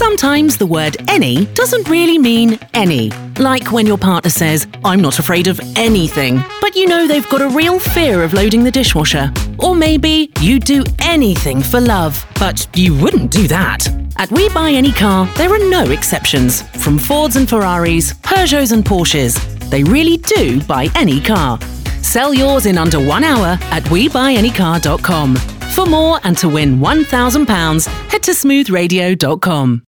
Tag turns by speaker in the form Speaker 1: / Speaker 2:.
Speaker 1: Sometimes the word any doesn't really mean any. Like when your partner says, "I'm not afraid of anything," but you know they've got a real fear of loading the dishwasher. Or maybe you'd do anything for love, but you wouldn't do that. At We Buy Any Car, there are no exceptions. From Fords and Ferraris, Peugeots and Porsches, they really do buy any car. Sell yours in under 1 hour at WeBuyAnyCar.com. For more and to win £1,000, head to smoothradio.com.